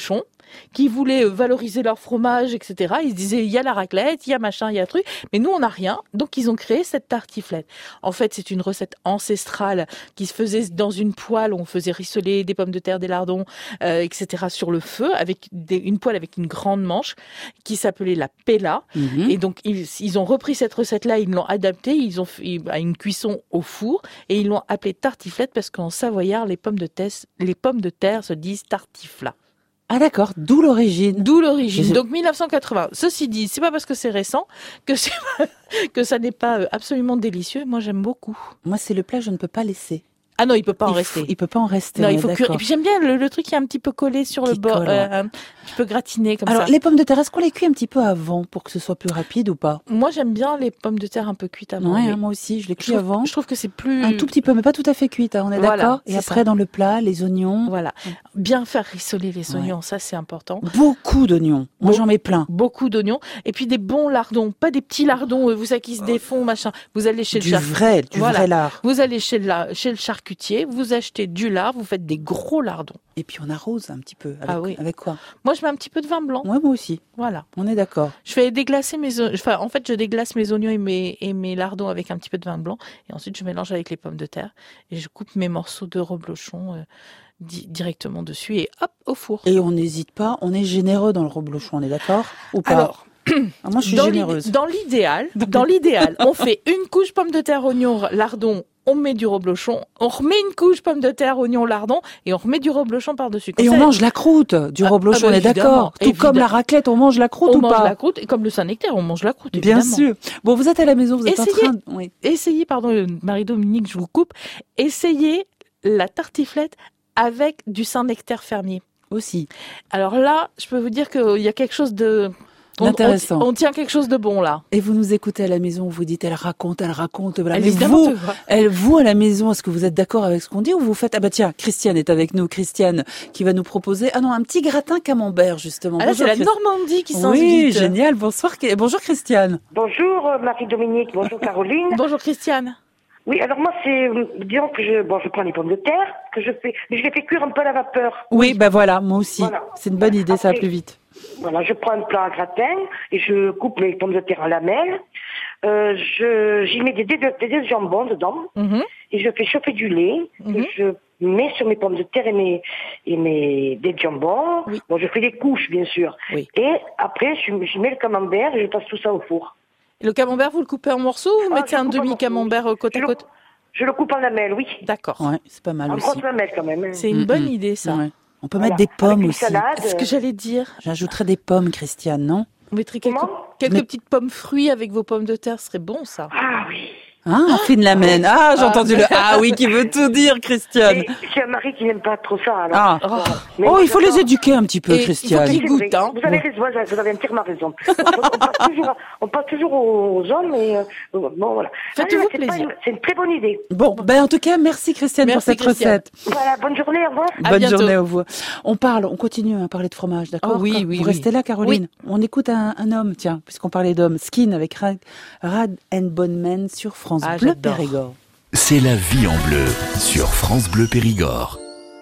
qui voulaient valoriser leur fromage, et cetera. Ils se disaient, il y a la raclette, il y a machin, il y a truc, mais nous, on n'a rien. Donc, ils ont créé cette tartiflette. En fait, c'est une recette ancestrale qui se faisait dans une poêle où on faisait rissoler des pommes de terre, des lardons, euh, et cetera sur le feu, avec des, une poêle avec une grande manche qui s'appelait la pella. Mmh. Et donc, ils, ils ont repris cette recette-là, ils l'ont adaptée, ils ont fait à une cuisson au four et ils l'ont appelée tartiflette parce qu'en savoyard, les pommes de terre, les pommes de terre se disent tartifla. Ah d'accord, d'où l'origine. D'où l'origine. Donc mille neuf cent quatre-vingts. Ceci dit, c'est pas parce que c'est récent que c'est pas, que ça n'est pas absolument délicieux. Moi, j'aime beaucoup. Moi, c'est le plat que je ne peux pas laisser. Ah non, il peut pas en il rester. Faut, il peut pas en rester. Non, il faut cuire. Et puis j'aime bien le, le truc qui est un petit peu collé sur qui le bord, euh, un petit peu gratiné comme Alors, ça. Alors les pommes de terre, est-ce qu'on les cuit un petit peu avant pour que ce soit plus rapide ou pas? Moi, j'aime bien les pommes de terre un peu cuites avant. Ouais, mais... hein, moi aussi, je les cuis je trouve, avant. Je trouve que c'est plus un tout petit peu, mais pas tout à fait cuite. Hein, on est voilà, d'accord. Et après, ça. Dans le plat, les oignons. Voilà, bien faire rissoler les oignons, ouais. Ça c'est important. Beaucoup d'oignons. Moi, Be- j'en mets plein. Beaucoup d'oignons. Et puis des bons lardons, pas des petits lardons. Vous savez qui se défont, machin. Vous allez chez du le char... vrai, du voilà. vrai lard. Vous allez chez le chez le charcutier. Vous achetez du lard, vous faites des gros lardons. Et puis on arrose un petit peu. Avec, ah oui. Avec quoi? Moi, je mets un petit peu de vin blanc. Ouais, moi aussi. Voilà. On est d'accord. Je fais déglacer mes, enfin, en fait, je déglace mes oignons et mes, et mes lardons avec un petit peu de vin blanc. Et ensuite, je mélange avec les pommes de terre. Et je coupe mes morceaux de reblochon euh, di- directement dessus et hop, au four. Et on n'hésite pas. On est généreux dans le reblochon, on est d'accord? Ou pas? Alors, ah, moi, je suis dans généreuse. L'id- dans l'idéal, dans l'idéal, on fait une couche pommes de terre, oignons, lardons. On met du reblochon, on remet une couche pommes de terre, oignons, lardons, et on remet du reblochon par-dessus. Comme et ça, on mange la croûte du ah, reblochon, ah bah, on est d'accord. Tout évidemment. Comme la raclette, on mange la croûte on ou pas? On mange la croûte, et comme le Saint-Nectaire, on mange la croûte, évidemment. Bien sûr. Bon, vous êtes à la maison, vous êtes essayez, en train... Oui. Essayez, pardon, Marie-Dominique, je vous coupe, essayez la tartiflette avec du Saint-Nectaire fermier. Aussi. Alors là, je peux vous dire qu'il y a quelque chose de... On, intéressant. On, on tient quelque chose de bon là. Et vous nous écoutez à la maison, vous dites elle raconte, elle raconte. Voilà. Elle Mais vous, elle, vous à la maison, est-ce que vous êtes d'accord avec ce qu'on dit ou vous faites ah bah tiens, Christiane est avec nous, Christiane qui va nous proposer ah non un petit gratin camembert justement. Ah là c'est la Christ... Normandie qui s'invite. Oui génial. Bonsoir, bonjour Christiane. Bonjour Marie-Dominique, bonjour Caroline. Bonjour Christiane. Oui, alors moi, c'est, disons que je, bon, je prends les pommes de terre, que je fais, mais je les fais cuire un peu à la vapeur. Oui, ben bah voilà, moi aussi. Voilà. C'est une bonne idée, Après, ça va plus vite. Voilà, je prends un plat à gratin et je coupe mes pommes de terre en lamelles. Euh, je, j'y mets des dés de, des dés de jambon dedans mm-hmm. et je fais chauffer du lait mm-hmm. que je mets sur mes pommes de terre et mes, et mes dés de jambon. Oui. Bon, je fais des couches, bien sûr. Oui. Et après, je, je mets le camembert et je passe tout ça au four. Et le camembert, vous le coupez en morceaux ou vous ah, mettez un demi-camembert côte à je côte le, Je le coupe en lamelles, oui. D'accord. Ouais, c'est pas mal en aussi. En grosse lamelle quand même. C'est une mm-hmm. bonne idée, ça. Ouais. On peut voilà. mettre des pommes Avec aussi. Salade, c'est ce que j'allais dire. J'ajouterais des pommes, Christiane, non? On mettrait quelques, quelques Mais... petites pommes fruits avec vos pommes de terre, ce serait bon, ça. Ah oui. Ah, on fait une lamène. Ah, j'ai ah, entendu le ah oui qui veut tout dire, Christiane. J'ai un mari qui n'aime pas trop ça, alors. Ah. Oh, mais oh il faut les éduquer un petit peu, et Christiane. Il faut qu'ils goûtent, hein. Vous avez raison, vous avez entièrement raison. on, passe toujours, on passe toujours aux hommes, mais bon, voilà. Faites-vous ah, plaisir. Une, c'est une très bonne idée. Bon, ben en tout cas, merci Christiane merci, pour cette Christiane. recette. Voilà, bonne journée, au revoir. À bonne bientôt. journée, au revoir. On parle, on continue à parler de fromage, d'accord? Oh, oui, Vous oui, restez oui. là, Caroline. Oui. On écoute un, un homme, tiens, puisqu'on parlait d'homme. Skin avec Rad, Rad and Boneman sur France ah, Bleu j'adore. Périgord. C'est la vie en bleu sur France Bleu Périgord.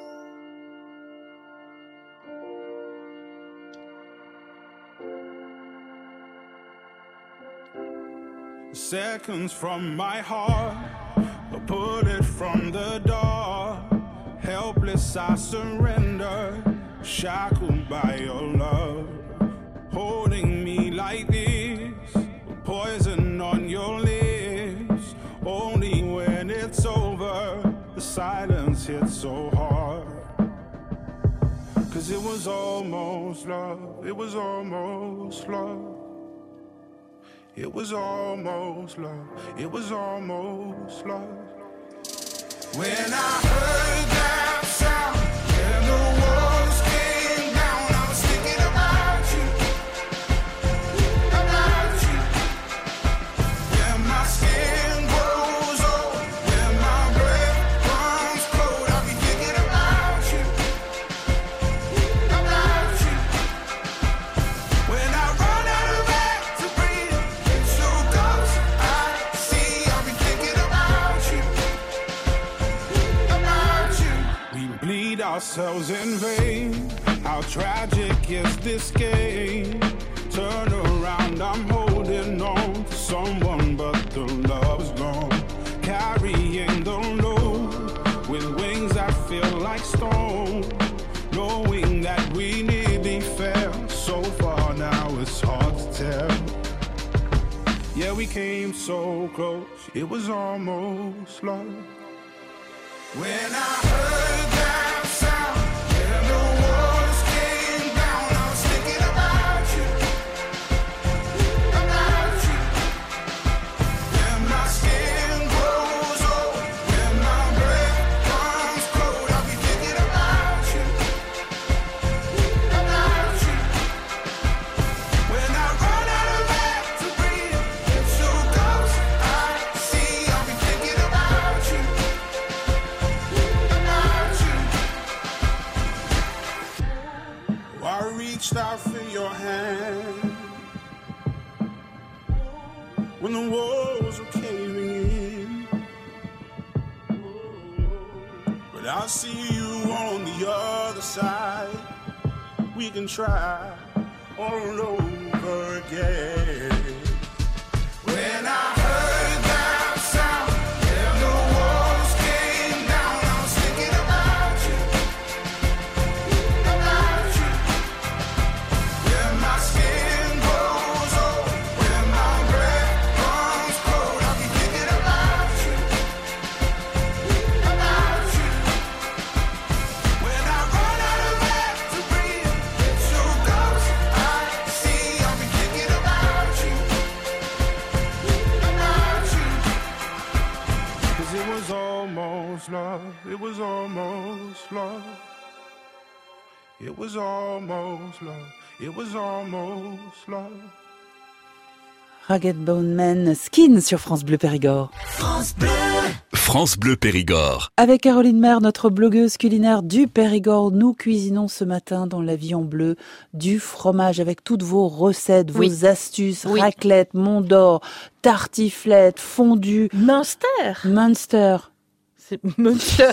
Seconds from my heart, I put it from the door. Helpless I surrender, shackled by your love. Holding me like this, poison on your lips. Only when it's over, the silence hits so hard. Cause it was almost love, it was almost love. It was almost love, it was almost love. When I heard that sound, and the walls came down, I was thinking about you, about you. When my skin grows old, when my breath runs cold, I'll be thinking about you, about you. When I run out of air to breathe, it's so close I see, I'll be thinking about you, about you. We bleed ourselves in vain, How tragic is this game? Turn around, I'm holding on to someone, but the love is gone. Carrying the load with wings that feel like stone. Knowing that we nearly fell so far, now it's hard to tell. Yeah, we came so close, it was almost love. When I heard that sound, yeah, the walls came down. I was thinking about you, about you. When my skin grows old, when my breath comes cold, I'll be thinking about you, about you. When I run out of air to breathe, it's so close I see, I'll be thinking about you. I reached out for your hand when the walls were caving in, but I'll see you on the other side. We can try all over again. When I heard that sound, yeah, the walls came down. I was thinking about you, about you. When my skin grows old, when my breath comes cold, I'll be thinking about you, about you. When I run out of air to breathe, it's so close I see, I'll be thinking about you, about you. 'Cause it was almost love, it was almost love. It was almost love, it was almost love. Ragged Bone Man, Skin sur France Bleu Périgord. France Bleu. France Bleu Périgord. Avec Caroline Maire, notre blogueuse culinaire du Périgord, nous cuisinons ce matin dans l'Avion Bleu du fromage avec toutes vos recettes, vos Oui. astuces, Oui. raclette, Mont d'Or, tartiflette, fondue. Munster. Munster. C'est Munster.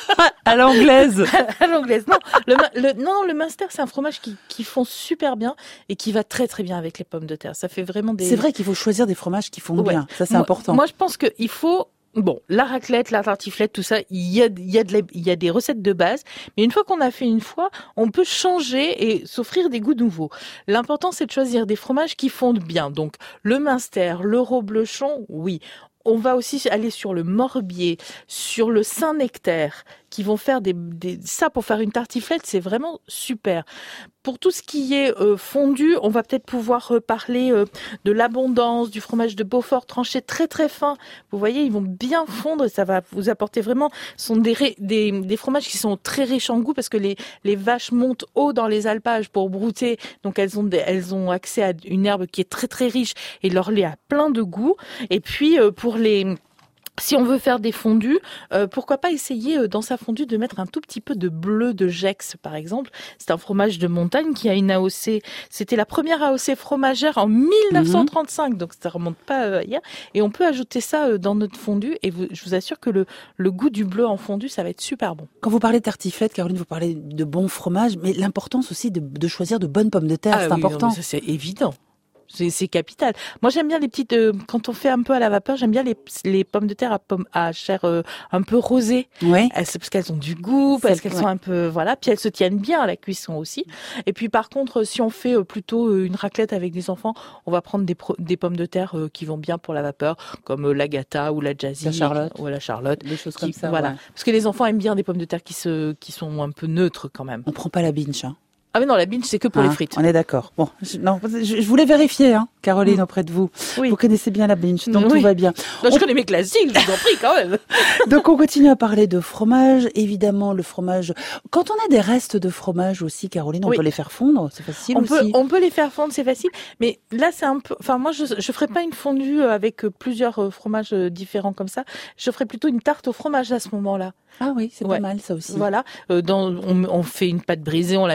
À l'anglaise. À l'anglaise. Non, le, ma- le, non, le Munster, c'est un fromage qui, qui fond super bien et qui va très très bien avec les pommes de terre. Ça fait vraiment des... C'est vrai qu'il faut choisir des fromages qui fondent Ouais. bien. Ça, c'est Moi- important. Moi, je pense qu'il faut... Bon, la raclette, la tartiflette, tout ça, il y a, il y a, de la- il y a des recettes de base. Mais une fois qu'on a fait une fois, on peut changer et s'offrir des goûts nouveaux. L'important, c'est de choisir des fromages qui fondent bien. Donc, le Munster, le Reblochon, oui. On va aussi aller sur le Morbier, sur le Saint-Nectaire, qui vont faire des, des... Ça, pour faire une tartiflette, c'est vraiment super. Pour tout ce qui est euh, fondu, on va peut-être pouvoir euh, parler euh, de l'abondance, du fromage de Beaufort tranché très très fin. Vous voyez, ils vont bien fondre, ça va vous apporter vraiment... Ce sont des, ré- des, des fromages qui sont très riches en goût parce que les, les vaches montent haut dans les alpages pour brouter. Donc elles ont, des, elles ont accès à une herbe qui est très très riche et leur lait a plein de goût. Et puis euh, pour les... Si on veut faire des fondus, euh, pourquoi pas essayer euh, dans sa fondue de mettre un tout petit peu de bleu de Gex, par exemple. C'est un fromage de montagne qui a une A O C. C'était la première A O C fromagère en mille neuf cent trente-cinq, donc ça remonte pas euh, hier. Et on peut ajouter ça euh, dans notre fondue. Et vous, je vous assure que le, le goût du bleu en fondue, ça va être super bon. Quand vous parlez de tartiflette, Caroline, vous parlez de bons fromages, mais l'importance aussi de, de choisir de bonnes pommes de terre, Ah c'est oui, non, important. mais ça, c'est évident. C'est, c'est capital. Moi, j'aime bien les petites. Euh, quand on fait un peu à la vapeur, j'aime bien les, les pommes de terre à, pomme, à chair euh, un peu rosée. Oui. Elles, c'est parce qu'elles ont du goût, parce C'est- qu'elles ouais. sont un peu voilà. Puis elles se tiennent bien à la cuisson aussi. Et puis par contre, si on fait euh, plutôt euh, une raclette avec des enfants, on va prendre des, pro- des pommes de terre euh, qui vont bien pour la vapeur, comme euh, la Gata ou la Jazzy, La Charlotte. ou la Charlotte. Des choses qui- comme ça. Voilà. ouais. Parce que les enfants aiment bien des pommes de terre qui se, qui sont un peu neutres quand même. On prend pas la binge. Hein. Ah mais non, la binge c'est que pour Hein, les frites. On est d'accord. Bon, je, non, je, je voulais vérifier, hein, Caroline, Mm. auprès de vous. Oui. Vous connaissez bien la binge, donc Oui. tout va bien. Non, je On- connais mes classiques, je vous en prie quand même. Donc on continue à parler de fromage. Évidemment, le fromage. Quand on a des restes de fromage aussi, Caroline, on Oui. peut les faire fondre. C'est facile On aussi. peut, on peut les faire fondre, c'est facile. Mais là, c'est un peu. Enfin, moi, je je ferai pas une fondue avec plusieurs euh, fromages euh, différents comme ça. Je ferai plutôt une tarte au fromage à ce moment-là. Ah oui, c'est Ouais. pas mal ça aussi. Voilà. Euh, dans, on, on fait une pâte brisée, on la met dans le fond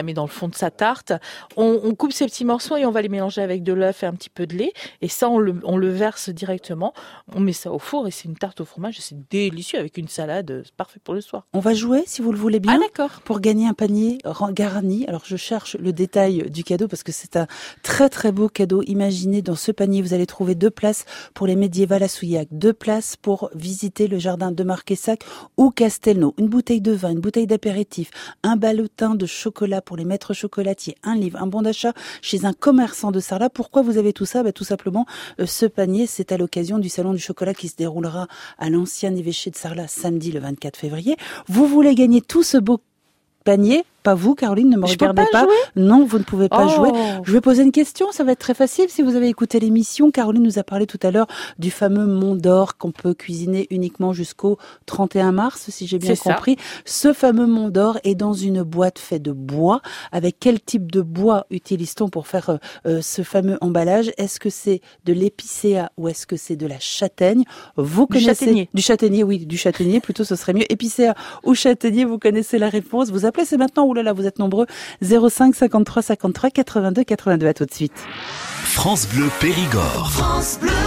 de sa tarte. On, on coupe ces petits morceaux et on va les mélanger avec de l'œuf et un petit peu de lait. Et ça, on le, on le verse directement. On met ça au four et c'est une tarte au fromage. Et c'est délicieux avec une salade. C'est parfait pour le soir. On va jouer, si vous le voulez bien, ah, d'accord. pour gagner un panier garni. Alors, je cherche le détail du cadeau parce que c'est un très, très beau cadeau. Imaginez, dans ce panier, vous allez trouver deux places pour les médiévales à Souillac, deux places pour visiter le jardin de Marquessac ou Castelnau, une bouteille de vin, une bouteille d'apéritif, un ballotin de chocolat pour les maîtres chocolatiers, un livre, un bon d'achat chez un commerçant de Sarlat. Pourquoi vous avez tout ça? Bah, tout simplement, euh, ce panier, c'est à l'occasion du salon du chocolat qui se déroulera à l'ancien évêché de Sarlat samedi le vingt-quatre février. Vous voulez gagner tout ce beau panier? Pas vous, Caroline, ne me je regardez pas. pas. Non, vous ne pouvez pas oh. jouer. Je vais poser une question, ça va être très facile. Si vous avez écouté l'émission, Caroline nous a parlé tout à l'heure du fameux Mont d'Or qu'on peut cuisiner uniquement jusqu'au trente et un mars, si j'ai bien C'est compris. Ça. Ce fameux Mont d'Or est dans une boîte faite de bois. Avec quel type de bois utilise-t-on pour faire euh, ce fameux emballage? Est-ce que c'est de l'épicéa ou est-ce que c'est de la châtaigne? Vous du connaissez châtaignier. Du châtaignier, oui, du châtaignier. Plutôt, ce serait mieux. Épicéa ou châtaignier, vous connaissez la réponse. Vous appelez, c'est maintenant. Ouh là là, vous êtes nombreux. zéro cinq cinquante-trois cinquante-trois quatre-vingt-deux quatre-vingt-deux. À tout de suite. France Bleu Périgord. France Bleu.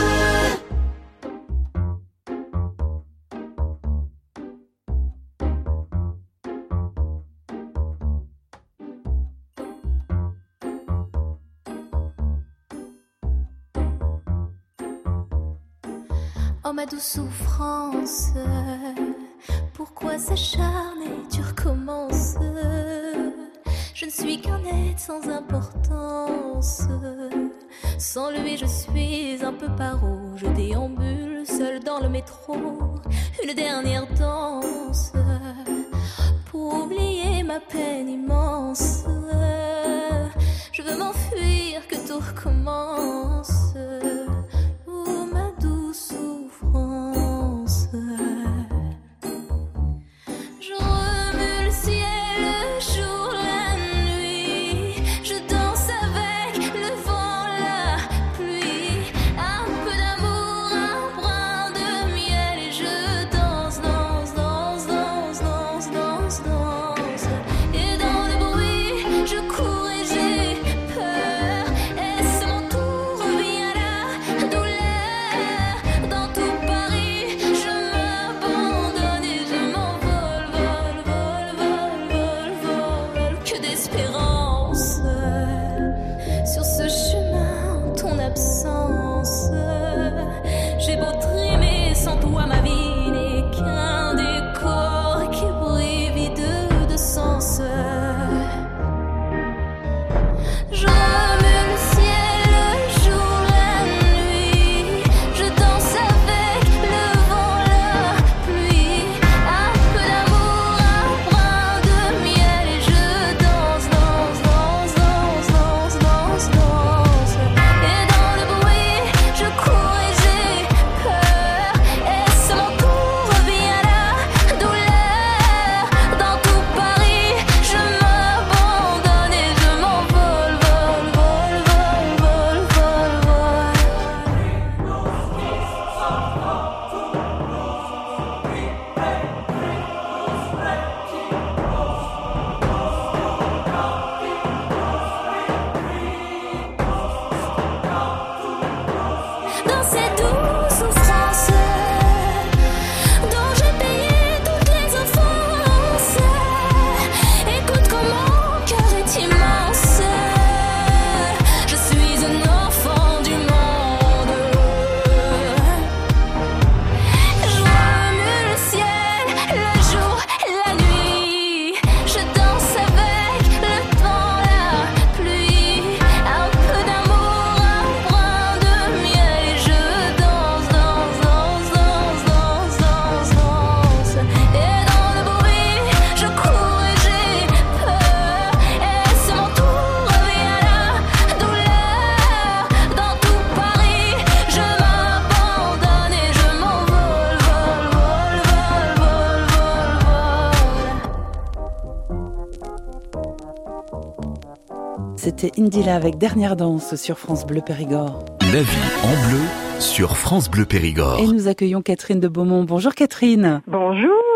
Oh ma douce souffrance, pourquoi s'acharner, tu recommences? Je ne suis qu'un être sans importance. Sans lui je suis un peu paro. Je déambule seul dans le métro. Une dernière danse pour oublier ma peine immense. Je veux m'enfuir, que tout recommence. Oh ma douce souffrance. Je remue le ciel, le jour, la nuit. Je danse avec le vent, la pluie. Un peu d'amour, un brin de miel. Et je danse, danse, danse, danse, danse, danse, danse. Et dans le bruit, je cours et j'ai peur. Est-ce mon tour, revient la douleur? Dans tout Paris, je m'abandonne et je m'envole, vol, vol, vol, vol, vol. Que d'espérance sur ce chemin, ton absence. J'ai beau trimer, sans toi ma vie n'est qu'un décor qui brille vide de sens. Je remue le ciel, le jour, la nuit. Je danse avec le vent, la pluie. Un peu d'amour, un brin de miel. Et je danse, danse, danse, danse, danse, danse, danse. Et dans le bruit, je cours et j'ai peur. Est-ce mon tour, revient la douleur? Dans tout Paris, je m'abandonne et je m'envole, vol, vol, vol, vol, vol, vol. Dans ces douces souffrances dont j'ai payé toutes les offenses, écoute comment mon cœur est immense. Je suis un enfant du monde. Je remue le ciel, le jour, la nuit. Je danse avec le temps, la pluie. Un peu d'amour, un brin de miel. Et je danse, danse, danse, danse, danse, danse, danse. Et dans le bruit, je cours et j'ai peur. Est-ce mon tour, revient la douleur? Dans tout Paris, je m'abandonne et je m'envole, vol, vol, vol, vol, vol. C'était Indila avec Dernière danse sur France Bleu Périgord. La vie en bleu sur France Bleu Périgord. Et nous accueillons Catherine de Beaumont. Bonjour Catherine. Bonjour.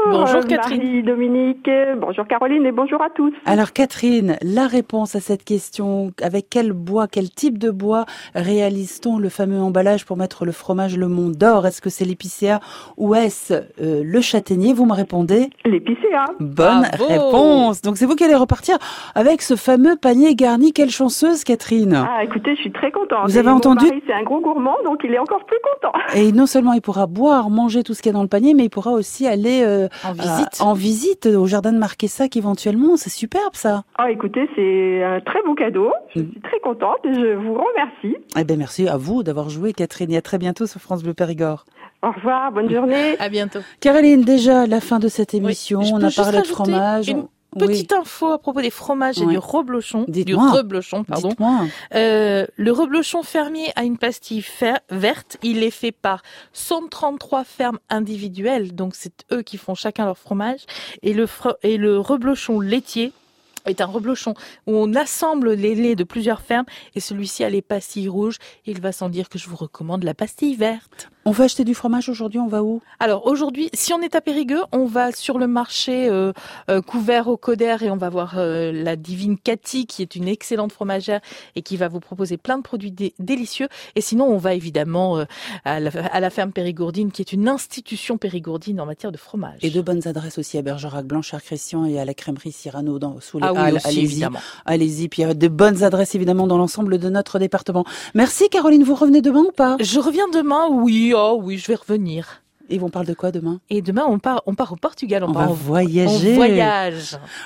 Bonjour, euh, Catherine. Marie, Dominique, bonjour Caroline et bonjour à tous. Alors Catherine, la réponse à cette question, avec quel bois, quel type de bois réalise-t-on le fameux emballage pour mettre le fromage Le Mont d'Or? Est-ce que c'est l'épicéa ou est-ce euh, le châtaignier? Vous me répondez l'épicéa. Bonne Bravo. réponse. Donc c'est vous qui allez repartir avec ce fameux panier garni. Quelle chanceuse, Catherine. Ah, écoutez, je suis très contente. Vous avez Et entendu mon mari, c'est un gros gourmand, donc il est encore plus content. Et non seulement il pourra boire, manger tout ce qu'il y a dans le panier, mais il pourra aussi aller euh, en visite, à, en visite au jardin de Marquessac éventuellement. C'est superbe ça. Ah, écoutez, c'est un très beau cadeau. Je suis très contente et je vous remercie. Eh bien, merci à vous d'avoir joué, Catherine. Et à très bientôt sur France Bleu Périgord. Au revoir, bonne journée. À bientôt. Caroline, déjà la fin de cette émission. Oui, on a parlé de fromage. Une... Petite oui. info à propos des fromages et oui. du reblochon, du Dites-moi. reblochon, pardon. Euh, le reblochon fermier a une pastille fer- verte. Il est fait par cent trente-trois fermes individuelles, donc c'est eux qui font chacun leur fromage. Et le fre- et le reblochon laitier est un reblochon où on assemble les laits de plusieurs fermes et celui-ci a les pastilles rouges. Il va sans dire que je vous recommande la pastille verte. On va acheter du fromage aujourd'hui, on va où? Alors aujourd'hui, si on est à Périgueux, on va sur le marché euh, euh, couvert au Coder et on va voir euh, la divine Cathy qui est une excellente fromagère et qui va vous proposer plein de produits dé- délicieux. Et sinon, on va évidemment euh, à, la, à la ferme périgourdine qui est une institution périgourdine en matière de fromage. Et de bonnes adresses aussi à Bergerac, Blanchard-Christian et à la crèmerie Cyrano dans, sous les ah oui, Halles. aussi, allez-y, évidemment. Allez-y, puis il y a de bonnes adresses évidemment dans l'ensemble de notre département. Merci Caroline, vous revenez demain ou pas? Je reviens demain, oui. Oh oui, je vais revenir. Et on parle de quoi demain? Et demain, on part, on part au Portugal. On, on part va en, voyager. On voyage.